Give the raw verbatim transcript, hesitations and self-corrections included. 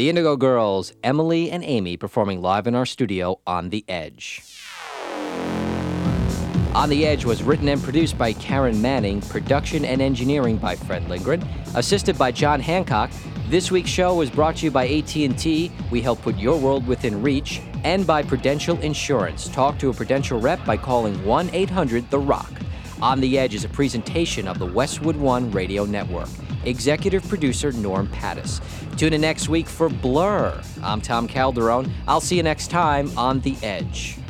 The Indigo Girls, Emily and Amy, performing live in our studio on The Edge. On the Edge was written and produced by Karen Manning, production and engineering by Fred Lindgren, assisted by John Hancock. This week's show was brought to you by A T and T. We help put your world within reach. And by Prudential Insurance. Talk to a Prudential rep by calling one eight hundred the rock. On the Edge is a presentation of the Westwood One Radio Network. Executive producer Norm Pattis. Tune in next week for Blur. I'm Tom Calderone. I'll see you next time on The Edge.